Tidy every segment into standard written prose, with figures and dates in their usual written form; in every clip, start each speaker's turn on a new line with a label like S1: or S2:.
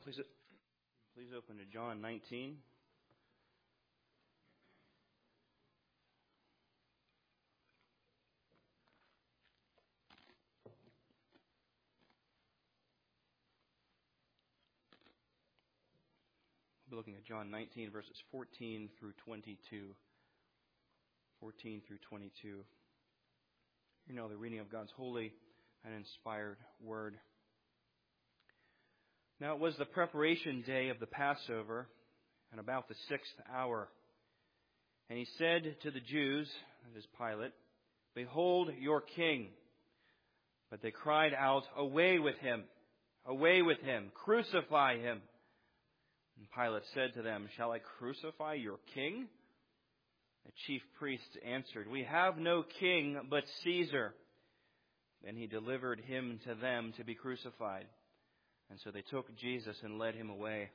S1: Please open to John 19. We'll be looking at John 19, verses 14 through 22. 14 through 22. You know the reading of God's holy and inspired word. Now it was the preparation day of the Passover, and about the 6th hour. And he said to the Jews, that is Pilate, "Behold your king." But they cried out, "Away with him! Away with him! Crucify him!" And Pilate said to them, "Shall I crucify your king?" The chief priests answered, "We have no king but Caesar." Then he delivered him to them to be crucified. And so they took Jesus and led him away.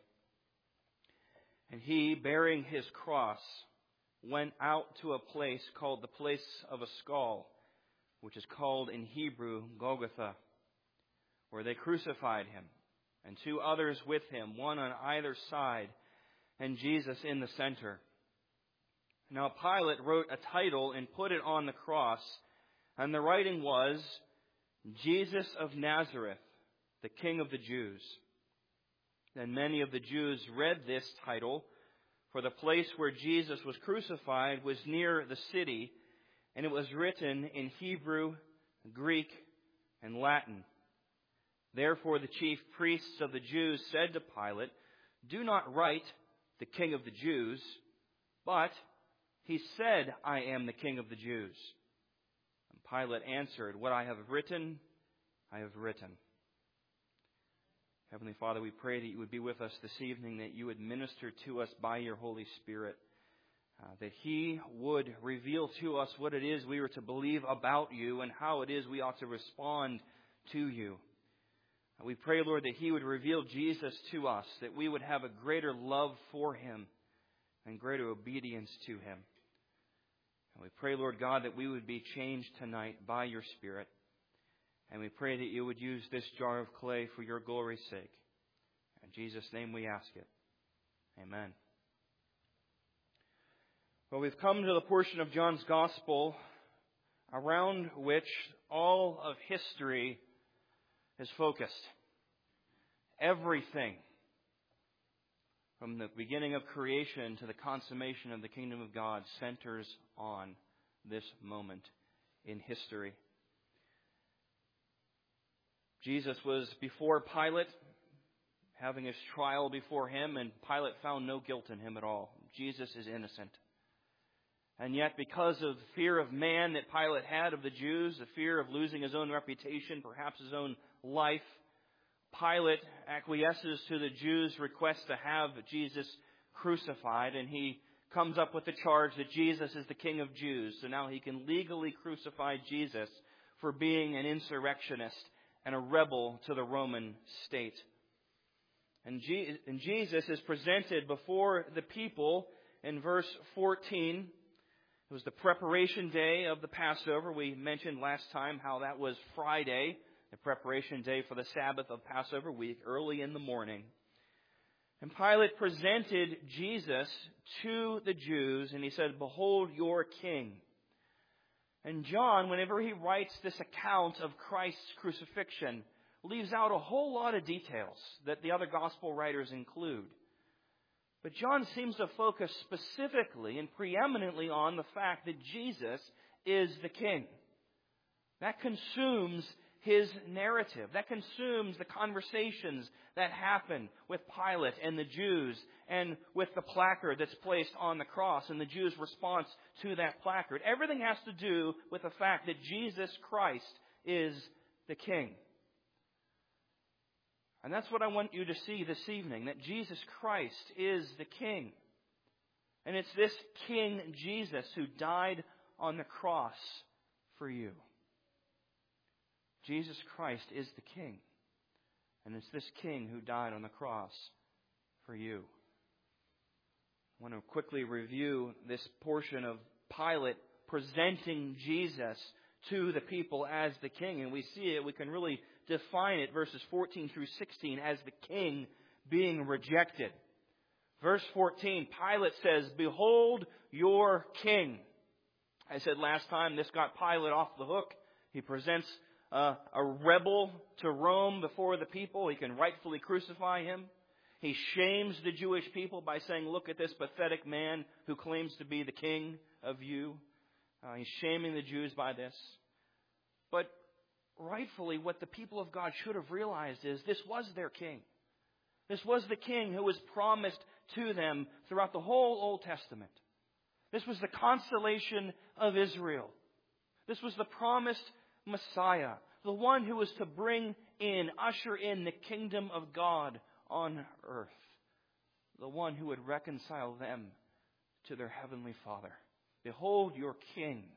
S1: And he, bearing his cross, went out to a place called the place of a skull, which is called in Hebrew Golgotha, where they crucified him, and 2 others with him, one on either side, and Jesus in the center. Now Pilate wrote a title and put it on the cross, and the writing was, "Jesus of Nazareth, the King of the Jews." Then many of the Jews read this title, for the place where Jesus was crucified was near the city, and it was written in Hebrew, Greek, and Latin. Therefore the chief priests of the Jews said to Pilate, "Do not write the King of the Jews, but he said, 'I am the King of the Jews.'" And Pilate answered, "What I have written, I have written." Heavenly Father, we pray that you would be with us this evening, that you would minister to us by your Holy Spirit, that he would reveal to us what it is we are to believe about you and how it is we ought to respond to you. We pray, Lord, that he would reveal Jesus to us, that we would have a greater love for him and greater obedience to him. And we pray, Lord God, that we would be changed tonight by your Spirit. And we pray that you would use this jar of clay for your glory's sake. In Jesus' name we ask it. Amen. Well, we've come to the portion of John's Gospel around which all of history is focused. Everything, from the beginning of creation to the consummation of the kingdom of God, centers on this moment in history. Jesus was before Pilate, having his trial before him, and Pilate found no guilt in him at all. Jesus is innocent. And yet, because of the fear of man that Pilate had of the Jews, the fear of losing his own reputation, perhaps his own life, Pilate acquiesces to the Jews' request to have Jesus crucified, and he comes up with the charge that Jesus is the King of Jews. So now he can legally crucify Jesus for being an insurrectionist and a rebel to the Roman state. And Jesus is presented before the people in verse 14. It was the preparation day of the Passover. We mentioned last time how that was Friday, the preparation day for the Sabbath of Passover week, early in the morning. And Pilate presented Jesus to the Jews, and he said, "Behold your king." And John, whenever he writes this account of Christ's crucifixion, leaves out a whole lot of details that the other gospel writers include. But John seems to focus specifically and preeminently on the fact that Jesus is the king. That consumes his narrative. That consumes the conversations that happen with Pilate and the Jews, and with the placard that's placed on the cross and the Jews' response to that placard. Everything has to do with the fact that Jesus Christ is the king. And that's what I want you to see this evening, that Jesus Christ is the king. And it's this King Jesus who died on the cross for you. Jesus Christ is the king. And it's this king who died on the cross for you. I want to quickly review this portion of Pilate presenting Jesus to the people as the king. And we see it, we can really define it, verses 14 through 16, as the king being rejected. Verse 14, Pilate says, "Behold your king." I said last time, this got Pilate off the hook. He presents a rebel to Rome before the people. He can rightfully crucify him. He shames the Jewish people by saying, "Look at this pathetic man who claims to be the king of you." He's shaming the Jews by this. But rightfully, what the people of God should have realized is this was their king. This was the king who was promised to them throughout the whole Old Testament. This was the consolation of Israel. This was the promised Messiah, the one who was to usher in the kingdom of God on earth, the one who would reconcile them to their heavenly Father. Behold your king.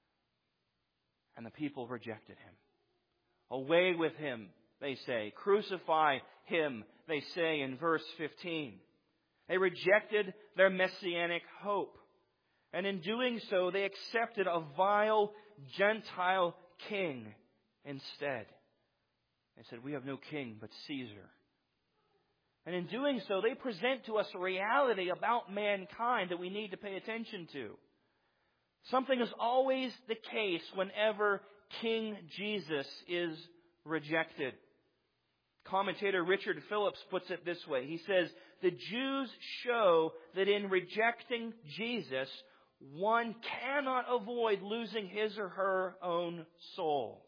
S1: And the people rejected him. Away with him, they say. Crucify him, they say in verse 15. They rejected their messianic hope. And in doing so, they accepted a vile Gentile king instead. They said, "We have no king but Caesar." And in doing so, they present to us a reality about mankind that we need to pay attention to. Something is always the case whenever King Jesus is rejected. Commentator Richard Phillips puts it this way. He says, "The Jews show that in rejecting Jesus, one cannot avoid losing his or her own soul."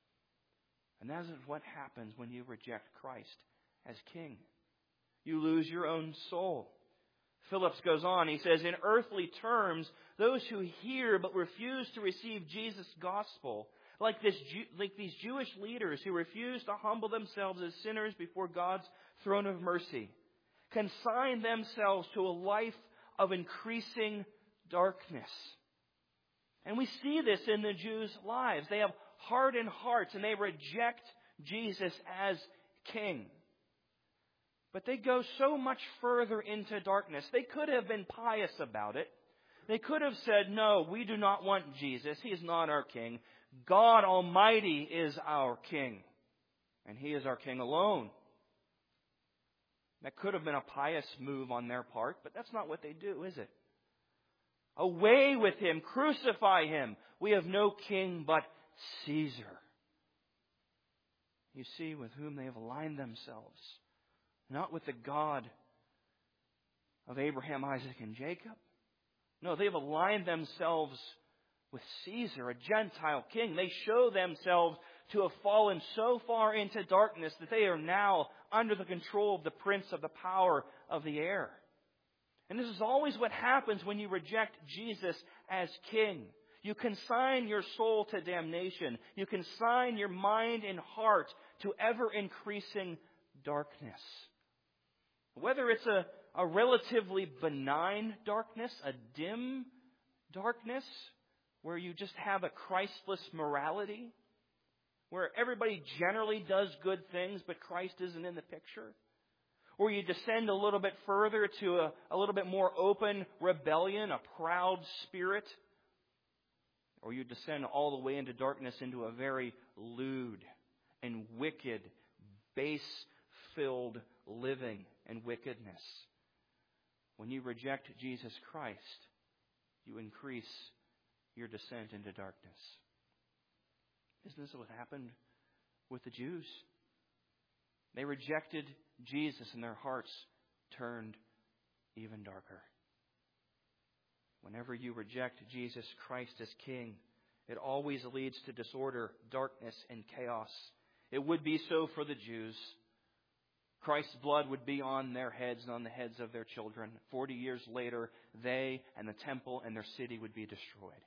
S1: And that is what happens when you reject Christ as King. You lose your own soul. Phillips goes on, he says, "In earthly terms, those who hear but refuse to receive Jesus' gospel, like these Jewish leaders who refuse to humble themselves as sinners before God's throne of mercy, consign themselves to a life of increasing darkness." And we see this in the Jews' lives. They have hardened hearts and they reject Jesus as king. But they go so much further into darkness. They could have been pious about it. They could have said, "No, we do not want Jesus. He is not our king. God Almighty is our king. And He is our king alone." That could have been a pious move on their part, but that's not what they do, is it? "Away with him, crucify him. We have no king but Caesar." You see, with whom they have aligned themselves. Not with the God of Abraham, Isaac, and Jacob. No, they've aligned themselves with Caesar, a Gentile king. They show themselves to have fallen so far into darkness that they are now under the control of the prince of the power of the air. And this is always what happens when you reject Jesus as king. You consign your soul to damnation. You consign your mind and heart to ever-increasing darkness. Whether it's a relatively benign darkness, a dim darkness, where you just have a Christless morality, where everybody generally does good things, but Christ isn't in the picture. Or you descend a little bit further to a little bit more open rebellion, a proud spirit. Or you descend all the way into darkness, into a very lewd and wicked, base-filled living and wickedness. When you reject Jesus Christ, you increase your descent into darkness. Isn't this what happened with the Jews? They rejected Jesus and their hearts turned even darker. Whenever you reject Jesus Christ as King, it always leads to disorder, darkness, and chaos. It would be so for the Jews. Christ's blood would be on their heads and on the heads of their children. 40 years later, they and the temple and their city would be destroyed.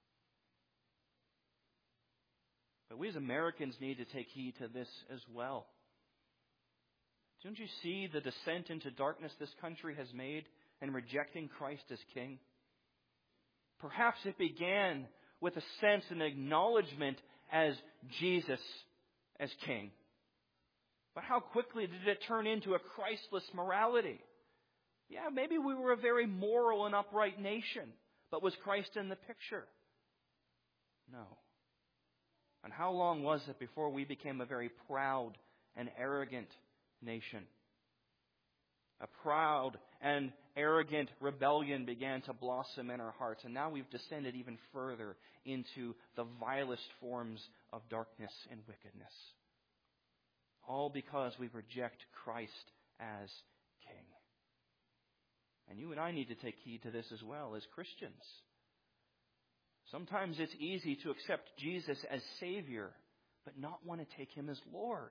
S1: But we as Americans need to take heed to this as well. Don't you see the descent into darkness this country has made in rejecting Christ as King? Perhaps it began with a sense and acknowledgement as Jesus as King. But how quickly did it turn into a Christless morality? Yeah, maybe we were a very moral and upright nation, but was Christ in the picture? No. And how long was it before we became a very proud and arrogant nation? A proud and arrogant rebellion began to blossom in our hearts. And now we've descended even further into the vilest forms of darkness and wickedness. All because we reject Christ as King. And you and I need to take heed to this as well as Christians. Sometimes it's easy to accept Jesus as Savior, but not want to take Him as Lord.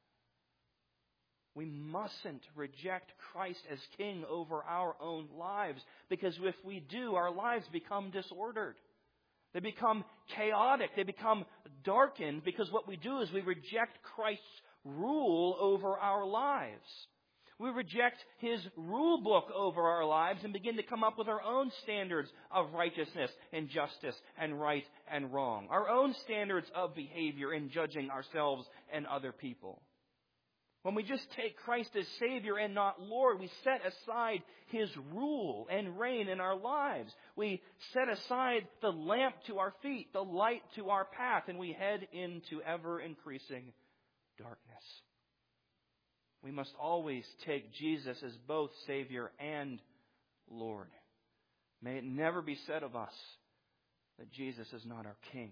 S1: We mustn't reject Christ as King over our own lives, because if we do, our lives become disordered. They become chaotic. They become darkened, because what we do is we reject Christ's rule over our lives. We reject His rule book over our lives and begin to come up with our own standards of righteousness and justice and right and wrong. Our own standards of behavior in judging ourselves and other people. When we just take Christ as Savior and not Lord, we set aside His rule and reign in our lives. We set aside the lamp to our feet, the light to our path, and we head into ever-increasing darkness. We must always take Jesus as both Savior and Lord. May it never be said of us that Jesus is not our King.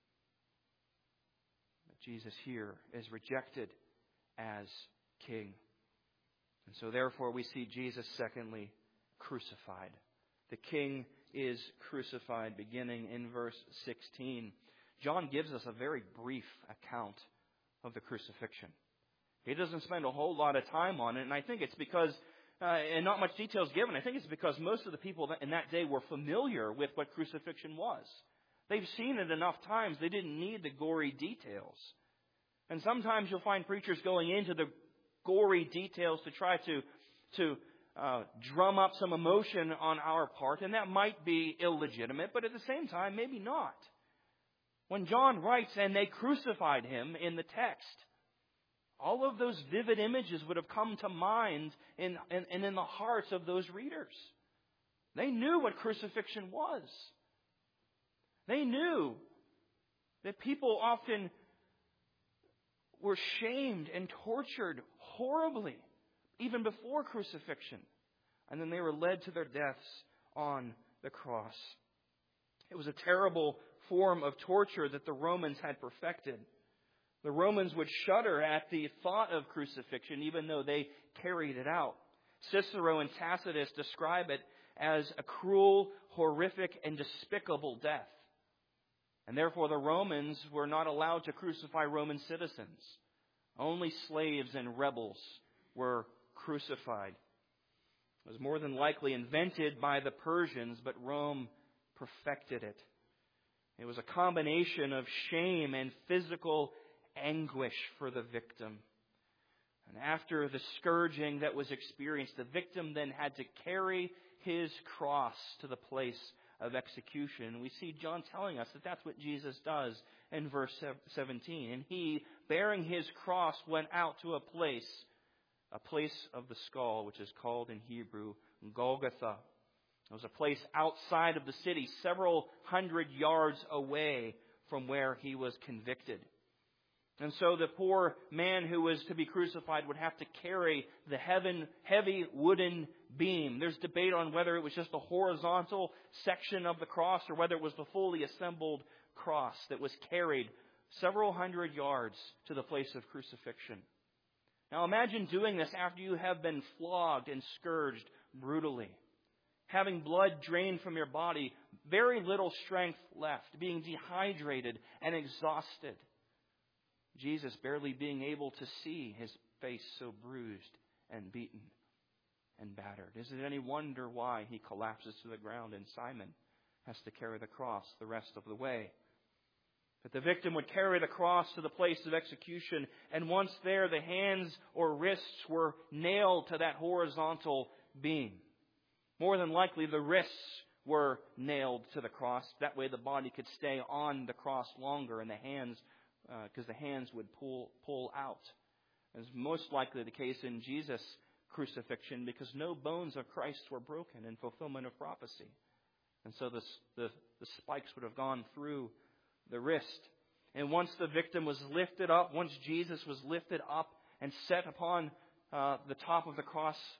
S1: But Jesus here is rejected as King. And so therefore we see Jesus, secondly, crucified. The King is crucified, beginning in verse 16. John gives us a very brief account of the crucifixion. He doesn't spend a whole lot of time on it, and I think it's because, and not much detail is given, I think it's because most of the people in that day were familiar with what crucifixion was. They've seen it enough times, they didn't need the gory details. And sometimes you'll find preachers going into the gory details to try to drum up some emotion on our part, and that might be illegitimate, but at the same time, maybe not. When John writes, and they crucified Him in the text, all of those vivid images would have come to mind and in the hearts of those readers. They knew what crucifixion was. They knew that people often were shamed and tortured horribly, even before crucifixion. And then they were led to their deaths on the cross. It was a terrible form of torture that the Romans had perfected. The Romans would shudder at the thought of crucifixion, even though they carried it out. Cicero and Tacitus describe it as a cruel, horrific, and despicable death. And therefore the Romans were not allowed to crucify Roman citizens. Only slaves and rebels were crucified. It was more than likely invented by the Persians, but Rome perfected it. It was a combination of shame and physical anguish for the victim. And after the scourging that was experienced, the victim then had to carry his cross to the place of execution. We see John telling us that that's what Jesus does in verse 17. And He, bearing His cross, went out to a place of the skull, which is called in Hebrew Golgotha. It was a place outside of the city, several hundred yards away from where He was convicted. And so the poor man who was to be crucified would have to carry the heavy wooden beam. There's debate on whether it was just a horizontal section of the cross or whether it was the fully assembled cross that was carried several hundred yards to the place of crucifixion. Now imagine doing this after you have been flogged and scourged brutally, having blood drained from your body, very little strength left, being dehydrated and exhausted. Jesus barely being able to see, His face so bruised and beaten and battered. Is it any wonder why He collapses to the ground and Simon has to carry the cross the rest of the way? But the victim would carry the cross to the place of execution, and once there, the hands or wrists were nailed to that horizontal beam. More than likely, the wrists were nailed to the cross. That way the body could stay on the cross longer, and the hands because the hands would pull out. As most likely the case in Jesus' crucifixion, because no bones of Christ were broken in fulfillment of prophecy. And so the spikes would have gone through the wrist. And once the victim was lifted up, once Jesus was lifted up and set upon the top of the cross,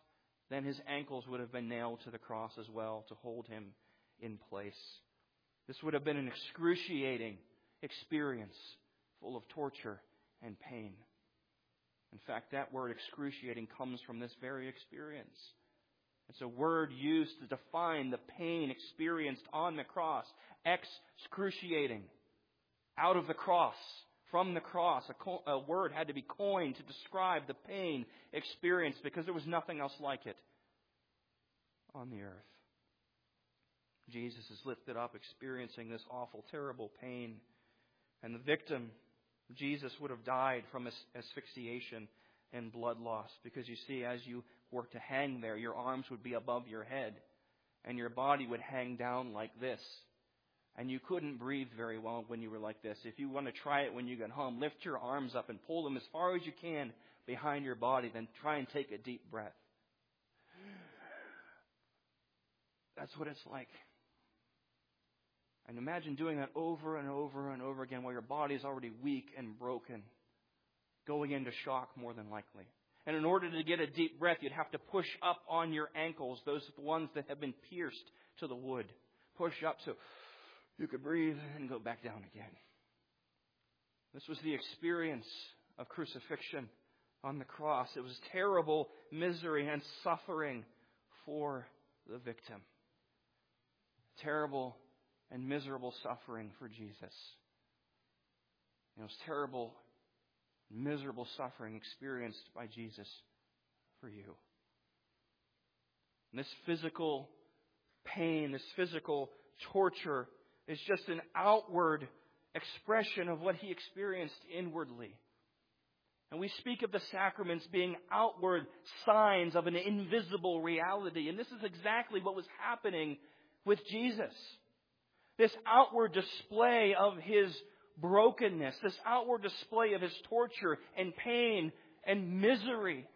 S1: then his ankles would have been nailed to the cross as well to hold him in place. This would have been an excruciating experience full of torture and pain. In fact, that word excruciating comes from this very experience. It's a word used to define the pain experienced on the cross. Excruciating. Out of the cross. From the cross. A word had to be coined to describe the pain experienced because there was nothing else like it on the earth. Jesus is lifted up experiencing this awful, terrible pain. And the victim, Jesus, would have died from asphyxiation and blood loss. Because you see, as you were to hang there, your arms would be above your head. And your body would hang down like this. And you couldn't breathe very well when you were like this. If you want to try it when you get home, lift your arms up and pull them as far as you can behind your body. Then try and take a deep breath. That's what it's like. And imagine doing that over and over and over again while your body is already weak and broken, going into shock more than likely. And in order to get a deep breath, you'd have to push up on your ankles, those ones that have been pierced to the wood. Push up so you could breathe and go back down again. This was the experience of crucifixion on the cross. It was terrible misery and suffering for the victim. Terrible and miserable suffering for Jesus. It was terrible, miserable suffering experienced by Jesus for you. And this physical pain, this physical torture is just an outward expression of what he experienced inwardly. And we speak of the sacraments being outward signs of an invisible reality. And this is exactly what was happening with Jesus. This outward display of his brokenness, this outward display of his torture and pain and misery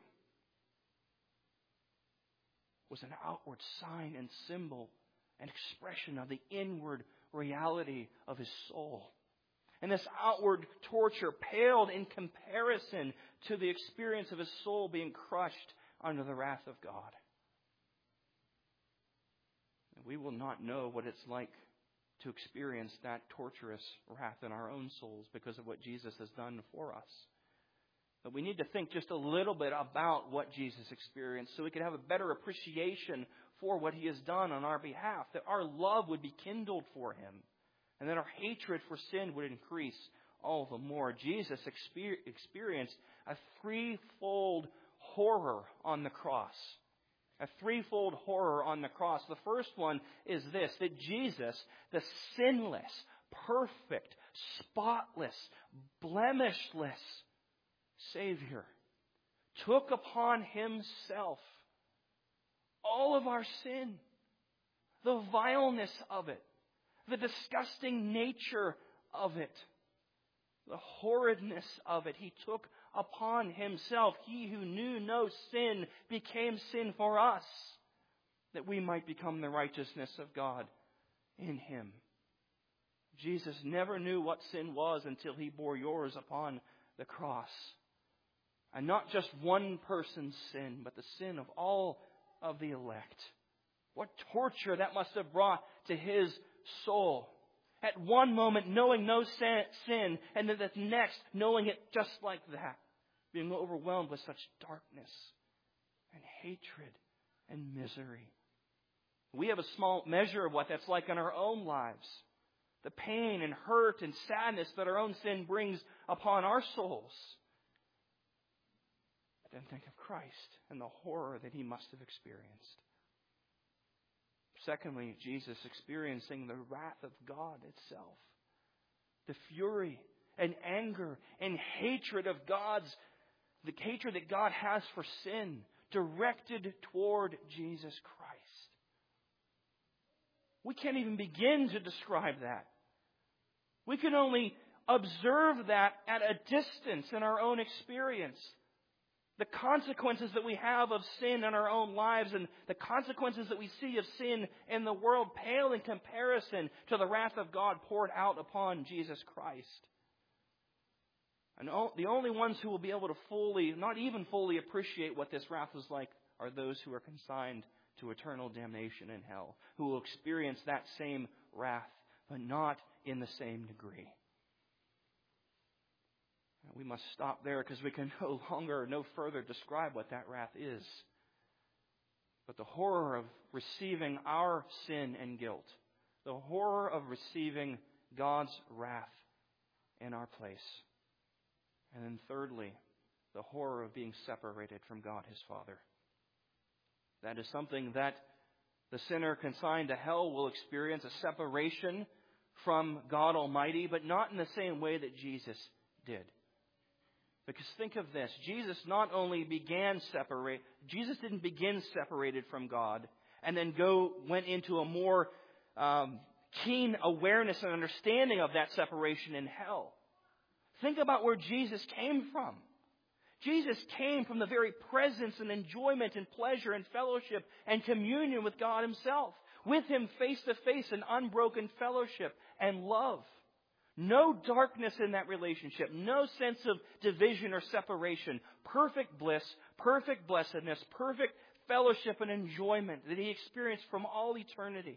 S1: was an outward sign and symbol and expression of the inward reality of his soul. And this outward torture paled in comparison to the experience of his soul being crushed under the wrath of God. And we will not know what it's like to experience that torturous wrath in our own souls because of what Jesus has done for us. But we need to think just a little bit about what Jesus experienced so we can have a better appreciation for what he has done on our behalf, that our love would be kindled for him, and that our hatred for sin would increase all the more. Jesus experienced a threefold horror on the cross. A threefold horror on the cross. The first one is this, that Jesus, the sinless, perfect, spotless, blemishless Savior, took upon himself all of our sin, the vileness of it, the disgusting nature of it, the horridness of it. He took upon himself. He who knew no sin became sin for us, that we might become the righteousness of God in him. Jesus never knew what sin was until he bore yours upon the cross. And not just one person's sin, but the sin of all of the elect. What torture that must have brought to his soul. At one moment knowing no sin, and then the next knowing it just like that. Being overwhelmed with such darkness and hatred and misery. We have a small measure of what that's like in our own lives. The pain and hurt and sadness that our own sin brings upon our souls. But then think of Christ and the horror that he must have experienced. Secondly, Jesus experiencing the wrath of God itself. The fury and anger and hatred of the hatred that God has for sin directed toward Jesus Christ. We can't even begin to describe that. We can only observe that at a distance in our own experience. The consequences that we have of sin in our own lives and the consequences that we see of sin in the world pale in comparison to the wrath of God poured out upon Jesus Christ. And the only ones who will be able to not even fully appreciate what this wrath was like are those who are consigned to eternal damnation in hell, who will experience that same wrath, but not in the same degree. We must stop there because we can no further describe what that wrath is. But the horror of receiving our sin and guilt, the horror of receiving God's wrath in our place. And then thirdly, the horror of being separated from God his Father. That is something that the sinner consigned to hell will experience, a separation from God Almighty, but not in the same way that Jesus did. Because think of this, Jesus didn't begin separated from God and then went into a more keen awareness and understanding of that separation in hell. Think about where Jesus came from. Jesus came from the very presence and enjoyment and pleasure and fellowship and communion with God himself. With him face to face in unbroken fellowship and love. No darkness in that relationship. No sense of division or separation. Perfect bliss, perfect blessedness, perfect fellowship and enjoyment that he experienced from all eternity.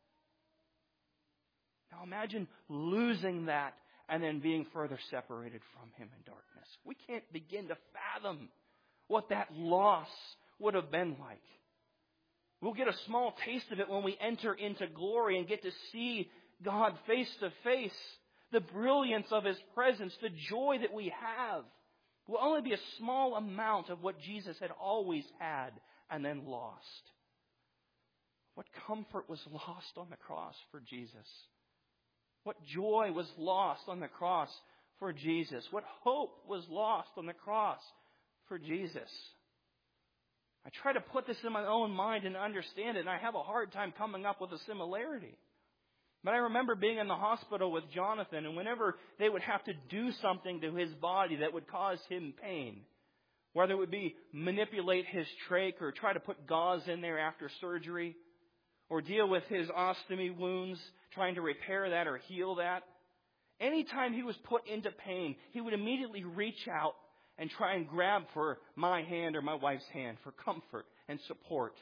S1: Now imagine losing that and then being further separated from him in darkness. We can't begin to fathom what that loss would have been like. We'll get a small taste of it when we enter into glory and get to see God face to face. The brilliance of his presence, the joy that we have, will only be a small amount of what Jesus had always had and then lost. What comfort was lost on the cross for Jesus? What joy was lost on the cross for Jesus? What hope was lost on the cross for Jesus? I try to put this in my own mind and understand it, and I have a hard time coming up with a similarity. But I remember being in the hospital with Jonathan, and whenever they would have to do something to his body that would cause him pain, whether it would be manipulate his trach or try to put gauze in there after surgery, or deal with his ostomy wounds, trying to repair that or heal that, anytime he was put into pain, he would immediately reach out and try and grab for my hand or my wife's hand for comfort and support.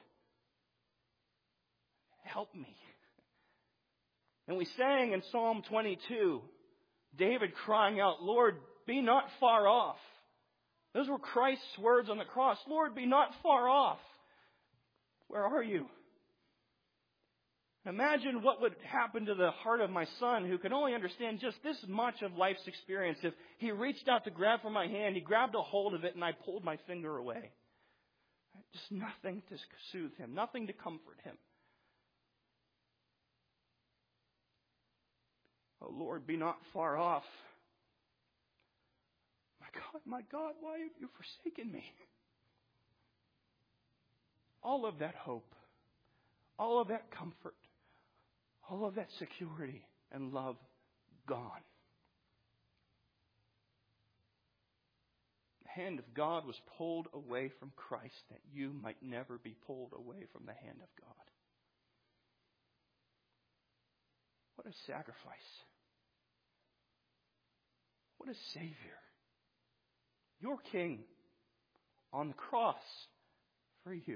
S1: Help me. And we sang in Psalm 22, David crying out, Lord, be not far off. Those were Christ's words on the cross. Lord, be not far off. Where are you? Imagine what would happen to the heart of my son, who can only understand just this much of life's experience. If he reached out to grab for my hand, he grabbed a hold of it, and I pulled my finger away. Just nothing to soothe him, nothing to comfort him. Oh, Lord, be not far off. My God, why have you forsaken me? All of that hope, all of that comfort, all of that security and love gone. The hand of God was pulled away from Christ that you might never be pulled away from the hand of God. What a sacrifice. What a Savior. Your King on the cross for you.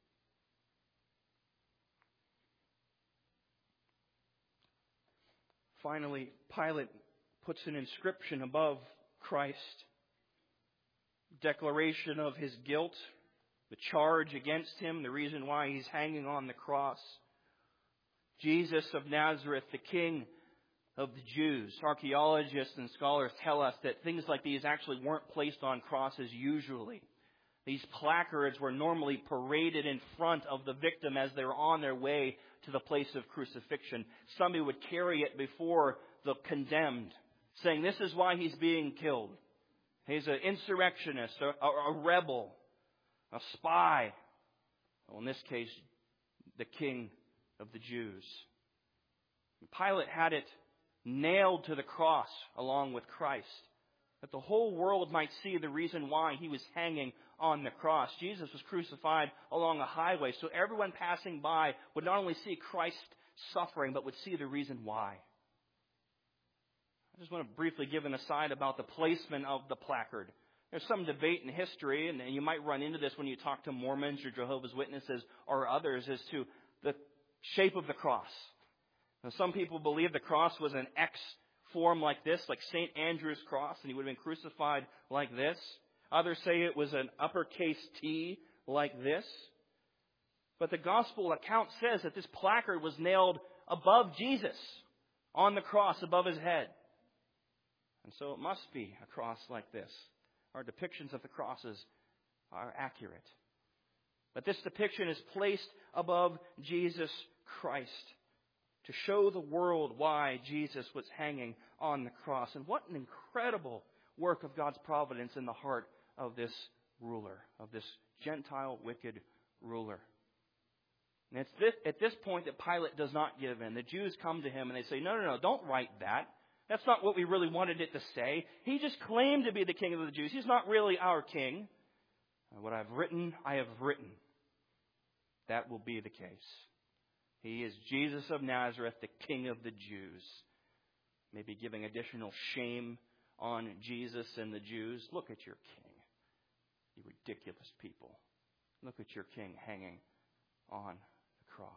S1: Finally, Pilate puts an inscription above Christ. Declaration of his guilt, the charge against him, the reason why he's hanging on the cross. Jesus of Nazareth, the King of the Jews. Archaeologists and scholars tell us that things like these actually weren't placed on crosses usually. These placards were normally paraded in front of the victim as they were on their way to the place of crucifixion. Somebody would carry it before the condemned, saying this is why he's being killed. He's an insurrectionist, a rebel, a spy. Well, in this case, the King of the Jews. Pilate had it nailed to the cross along with Christ, that the whole world might see the reason why he was hanging on the cross. Jesus was crucified along a highway, so everyone passing by would not only see Christ suffering, but would see the reason why. I just want to briefly give an aside about the placement of the placard. There's some debate in history, and you might run into this when you talk to Mormons or Jehovah's Witnesses or others, as to the shape of the cross. Now, some people believe the cross was an X form like this, like St. Andrew's cross, and he would have been crucified like this. Others say it was an uppercase T like this. But the gospel account says that this placard was nailed above Jesus on the cross above his head. And so it must be a cross like this. Our depictions of the crosses are accurate. But this depiction is placed above Jesus Christ to show the world why Jesus was hanging on the cross. And what an incredible work of God's providence in the heart of this ruler, of this Gentile wicked ruler. And it's at this point that Pilate does not give in. The Jews come to him and they say, no, don't write that. That's not what we really wanted it to say. He just claimed to be the king of the Jews. He's not really our king. What I've written, I have written. That will be the case. He is Jesus of Nazareth, the King of the Jews. Maybe giving additional shame on Jesus and the Jews. Look at your king, you ridiculous people. Look at your king hanging on the cross.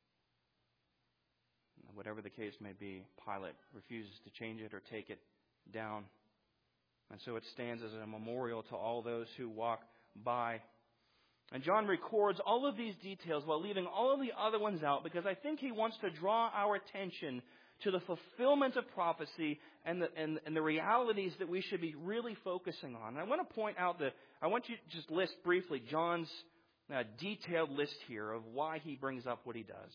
S1: Whatever the case may be, Pilate refuses to change it or take it down. And so it stands as a memorial to all those who walk by. And John records all of these details while leaving all of the other ones out, because I think he wants to draw our attention to the fulfillment of prophecy and the realities that we should be really focusing on. And I want to point out I want you to just list briefly John's detailed list here of why he brings up what he does.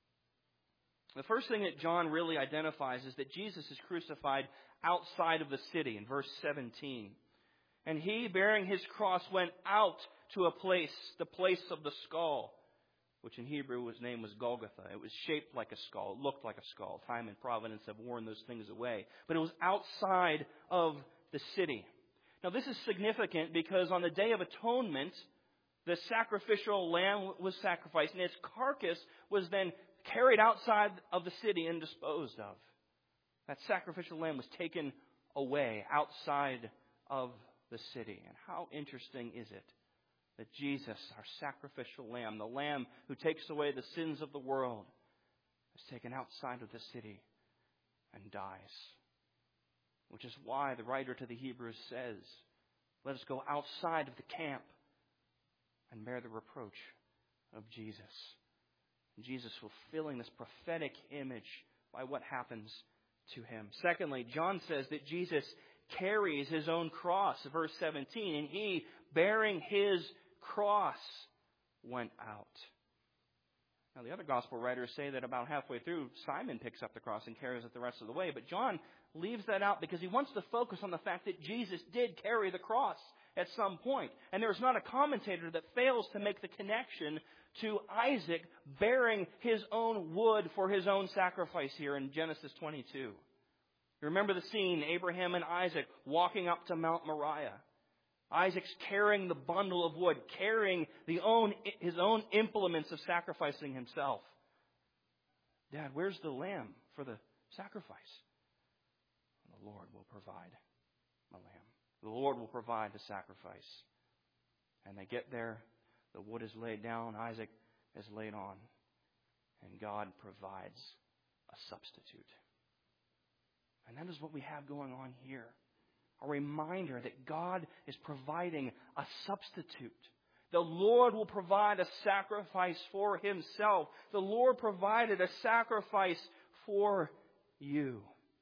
S1: The first thing that John really identifies is that Jesus is crucified outside of the city in verse 17. And he, bearing his cross, went out to a place, the place of the skull, which in Hebrew his name was Golgotha. It was shaped like a skull. It looked like a skull. Time and providence have worn those things away. But it was outside of the city. Now this is significant because on the Day of Atonement, the sacrificial lamb was sacrificed, and its carcass was then carried outside of the city and disposed of. That sacrificial lamb was taken away outside of the city. And how interesting is it that Jesus, our sacrificial lamb, the lamb who takes away the sins of the world, is taken outside of the city and dies. Which is why the writer to the Hebrews says, let us go outside of the camp and bear the reproach of Jesus. Jesus fulfilling this prophetic image by what happens to him. Secondly, John says that Jesus carries his own cross, verse 17, and he, bearing his cross, went out. Now, the other gospel writers say that about halfway through, Simon picks up the cross and carries it the rest of the way. But John leaves that out because he wants to focus on the fact that Jesus did carry the cross at some point. And there's not a commentator that fails to make the connection to Isaac bearing his own wood for his own sacrifice here in Genesis 22. You remember the scene, Abraham and Isaac walking up to Mount Moriah. Isaac's carrying the bundle of wood, carrying his own implements of sacrificing himself. Dad, where's the lamb for the sacrifice? The Lord will provide a lamb. The Lord will provide the sacrifice. And they get there. The wood is laid down. Isaac is laid on. And God provides a substitute. And that is what we have going on here. A reminder that God is providing a substitute. The Lord will provide a sacrifice for himself. The Lord provided a sacrifice for you.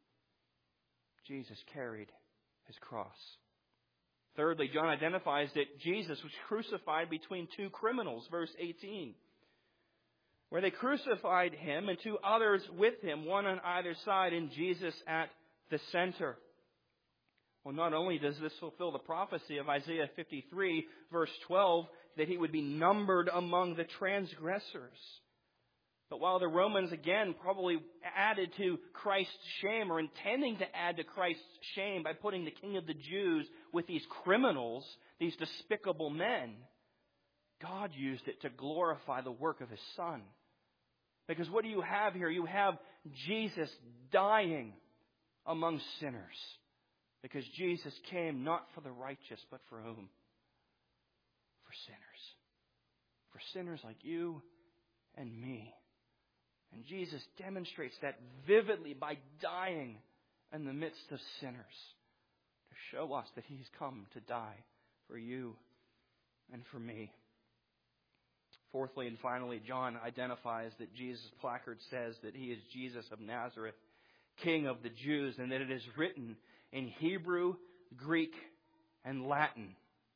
S1: Jesus carried his cross. Thirdly, John identifies that Jesus was crucified between two criminals, verse 18, where they crucified him and two others with him, one on either side, and Jesus at the center. Well, not only does this fulfill the prophecy of Isaiah 53, verse 12, that he would be numbered among the transgressors. But while the Romans, again, probably added to Christ's shame, or intending to add to Christ's shame by putting the King of the Jews with these criminals, these despicable men, God used it to glorify the work of his Son. Because what do you have here? You have Jesus dying among sinners. Because Jesus came not for the righteous, but for whom? For sinners. For sinners like you and me. And Jesus demonstrates that vividly by dying in the midst of sinners to show us that He's come to die for you and for me. Fourthly and finally, John identifies that Jesus' placard says that He is Jesus of Nazareth, King of the Jews, and that it is written in Hebrew, Greek, and Latin.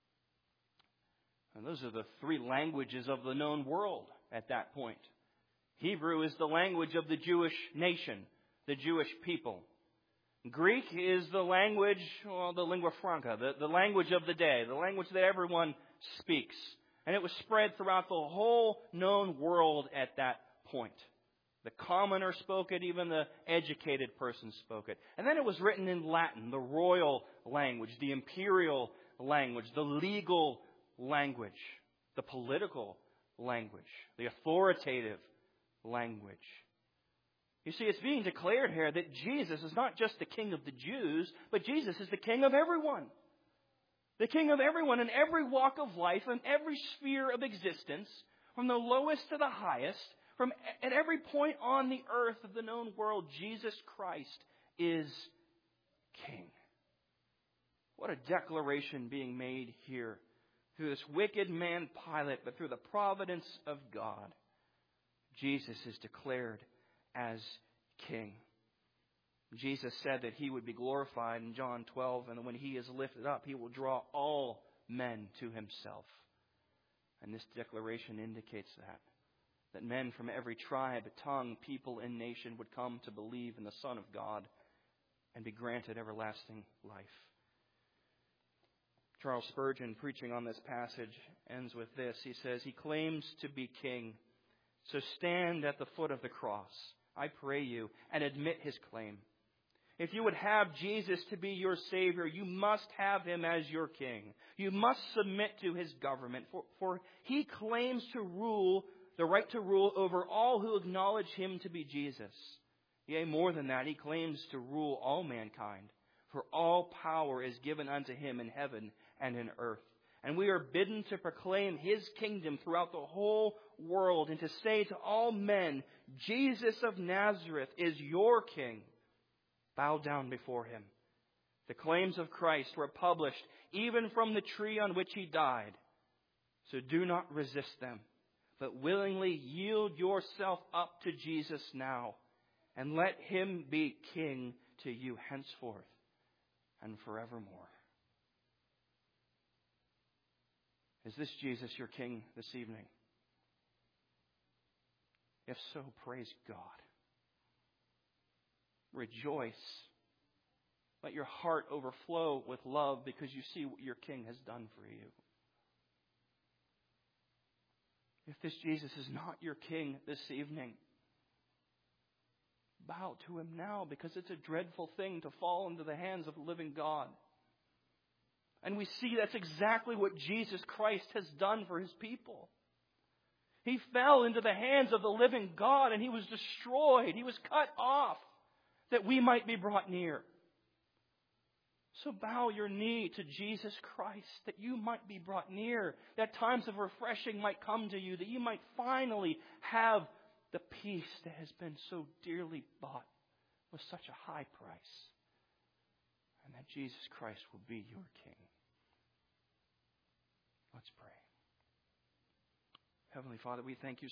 S1: And those are the three languages of the known world at that point. Hebrew is the language of the Jewish nation, the Jewish people. Greek is the language, the lingua franca, the language of the day, the language that everyone speaks. And it was spread throughout the whole known world at that point. The commoner spoke it, even the educated person spoke it. And then it was written in Latin, the royal language, the imperial language, the legal language, the political language, the authoritative language. You see, it's being declared here that Jesus is not just the King of the Jews, but Jesus is the King of everyone. The King of everyone in every walk of life, in every sphere of existence, from the lowest to the highest, from at every point on the earth of the known world, Jesus Christ is King. What a declaration being made here through this wicked man Pilate, but through the providence of God, Jesus is declared as King. Jesus said that He would be glorified in John 12, and when He is lifted up, He will draw all men to Himself. And this declaration indicates that men from every tribe, tongue, people, and nation would come to believe in the Son of God and be granted everlasting life. Charles Spurgeon, preaching on this passage, ends with this. He says, He claims to be King, so stand at the foot of the cross, I pray you, and admit His claim. If you would have Jesus to be your Savior, you must have Him as your King. You must submit to His government, for He claims to rule, the right to rule over all who acknowledge Him to be Jesus. Yea, more than that, He claims to rule all mankind, for all power is given unto Him in heaven and in earth. And we are bidden to proclaim His kingdom throughout the whole world and to say to all men, Jesus of Nazareth is your King. Bow down before Him. The claims of Christ were published even from the tree on which He died. So do not resist them, but willingly yield yourself up to Jesus now, and let Him be King to you henceforth and forevermore. Is this Jesus your King this evening? If so, praise God. Rejoice. Let your heart overflow with love because you see what your King has done for you. If this Jesus is not your King this evening, bow to Him now, because it's a dreadful thing to fall into the hands of the living God. And we see that's exactly what Jesus Christ has done for His people. He fell into the hands of the living God and He was destroyed. He was cut off that we might be brought near. So bow your knee to Jesus Christ, that you might be brought near, that times of refreshing might come to you, that you might finally have the peace that has been so dearly bought with such a high price, and that Jesus Christ will be your King. Let's pray. Heavenly Father, we thank You